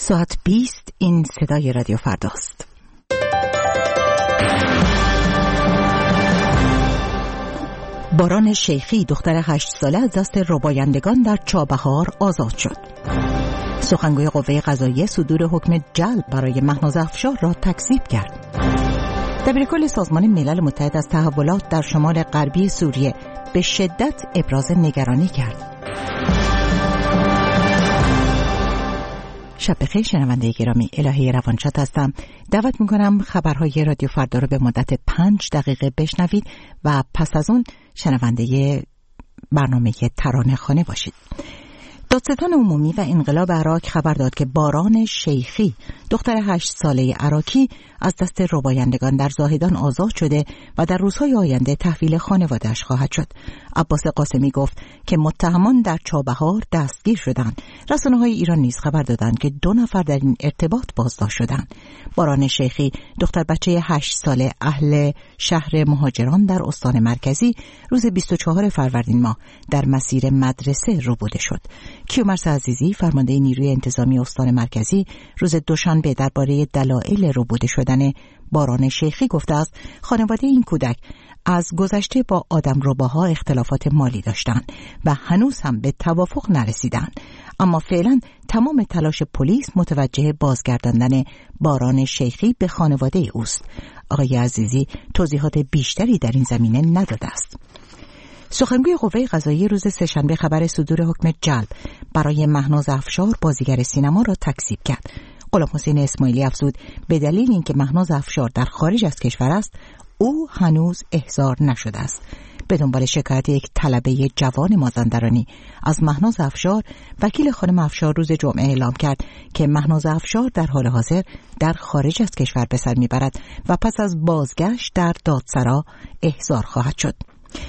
ساعت 20 این صدای رادیو فرداست. باران شیخی دختر 8 ساله از دست ربایندگان در چابهار آزاد شد. سخنگوی قوه قضاییه صدور حکم جلب برای مهناز افشار را تکذیب کرد. دبیرکل سازمان ملل متحد از تحولات در شمال غربی سوریه به شدت ابراز نگرانی کرد. شب بخیر شنونده گرامی، الهی روانشاد هستم. دعوت میکنم خبرهای رادیو فردا رو به مدت 5 دقیقه بشنوید و پس از اون شنونده برنامه ترانه خانه باشید. دادستان عمومی و انقلاب عراق خبر داد که باران شیخی دختر 8 ساله عراقی از دست ربایندگان در زاهدان آزاد شده و در روزهای آینده تحویل خانواده‌اش خواهد شد. عباس قاسمی گفت که متهمان در چابهار دستگیر شدند. رسانه‌های ایران نیز خبر دادند که 2 نفر در این ارتباط بازداشت شدند. باران شیخی دختر بچه 8 ساله اهل شهر مهاجران در استان مرکزی روز 24 فروردین ماه در مسیر مدرسه ربوده شد. کیومرث عزیزی فرمانده نیروی انتظامی استان مرکزی روز دوشنبه درباره دلایل ربوده شدن باران شیخی گفته است خانواده این کودک از گذشته با آدمرباها اختلافات مالی داشتند و هنوز هم به توافق نرسیدند، اما فعلا تمام تلاش پلیس متوجه بازگرداندن باران شیخی به خانواده اوست. آقای عزیزی توضیحات بیشتری در این زمینه نداده است. سخنگوی قوه قضاییه روز سه‌شنبه خبر صدور حکم جلب برای مهناز افشار بازیگر سینما را تکذیب کرد. غلامحسین اسماعیلی افزود به دلیل اینکه مهناز افشار در خارج از کشور است، او هنوز احضار نشده است. به دنبال شکایت یک طلبه جوان مازندرانی از مهناز افشار، وکیل خانم افشار روز جمعه اعلام کرد که مهناز افشار در حال حاضر در خارج از کشور به سر میبرد و پس از بازگشت در دادسرا احضار خواهد شد.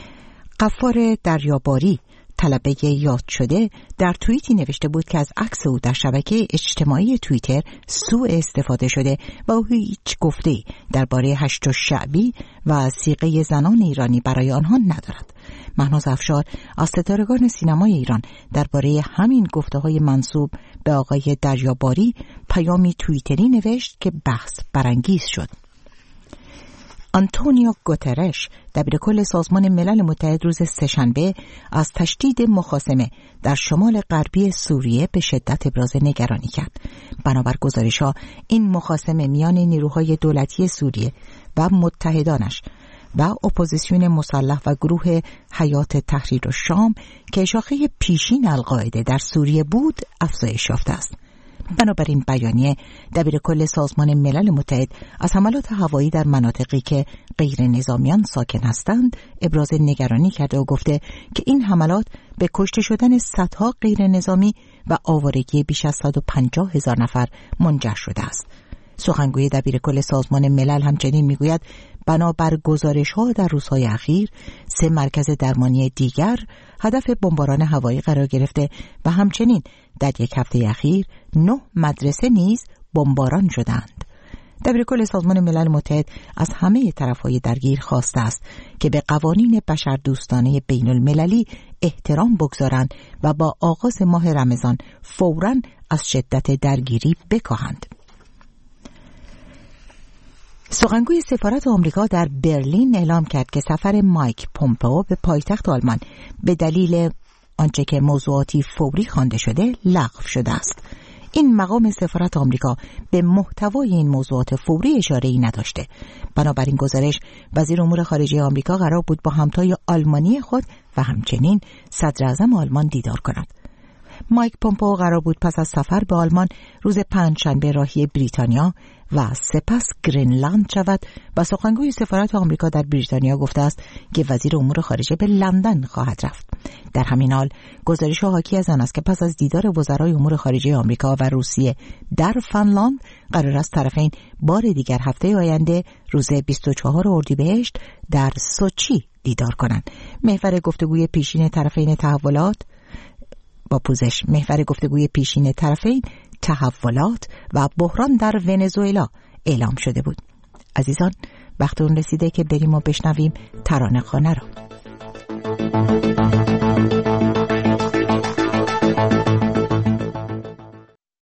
غفار دریاباری طلبه یاد شده در توییتی نوشته بود که از عکس او در شبکه اجتماعی توییتر سوء استفاده شده و او هیچ گفته‌ای درباره هشت شعبی و صیغه زنان ایرانی برای آنها ندارد. مهناز افشار از ستارگان سینمای ایران درباره همین گفته‌های منسوب به آقای دریاباری پیامی توییتری نوشت که بحث برانگیز شد. آنتونیو گوترش دبیرکل سازمان ملل متحد روز سه‌شنبه از تشدید مخاصمه در شمال غربی سوریه به شدت ابراز نگرانی کرد. بنابر گزارش‌ها این مخاصمه میان نیروهای دولتی سوریه و متحدانش و اپوزیسیون مسلح و گروه حیات تحریر الشام که شاخه پیشین القاعده در سوریه بود افزایش یافته است. بنابراین بیانیه دبیرکل سازمان ملل متحد از حملات هوایی در مناطقی که غیر نظامیان ساکن هستند ابراز نگرانی کرده و گفته که این حملات به کشته شدن صدها غیر نظامی و آوارگی بیش از 150,000 نفر منجر شده است. سخنگوی دبیرکل سازمان ملل همچنین میگوید بنابر گزارش‌ها در روزهای اخیر 3 مرکز درمانی دیگر هدف بمباران هوایی قرار گرفته و همچنین در یک هفته اخیر 9 مدرسه نیز بمباران شدند. دبیرکل سازمان ملل متحد از همه طرف‌های درگیر خواسته است که به قوانین بشردوستانه بین المللی احترام بگذارند و با آغاز ماه رمضان فوراً از شدت درگیری بکاهند. سخنگوی سفارت آمریکا در برلین اعلام کرد که سفر مایک پومپئو به پایتخت آلمان به دلیل آنچه که موضوعاتی فوری خوانده شده لغو شده است. این مقام سفارت آمریکا به محتوای این موضوعات فوری اشاره‌ای نداشته. بنابراین گزارش وزیر امور خارجه آمریکا قرار بود با همتای آلمانی خود و همچنین صدر اعظم آلمان دیدار کند. مایک پومپئو قرار بود پس از سفر به آلمان روز پنجشنبه راهی بریتانیا و سپس گرینلند شود و سخنگوی سفارت آمریکا در بریتانیا گفته است که وزیر امور خارجه به لندن خواهد رفت. در همین حال گزارش حاکی از آن است که پس از دیدار وزرای امور خارجه آمریکا و روسیه در فنلاند قرار است طرفین بار دیگر هفته آینده روز 24 اردیبهشت در سوچی دیدار کنند. محور گفتگوی پیشین طرفین تحولات و بحران در ونزوئلا اعلام شده بود. عزیزان وقت اون رسیده که بریم و بشنویم ترانه خانه را.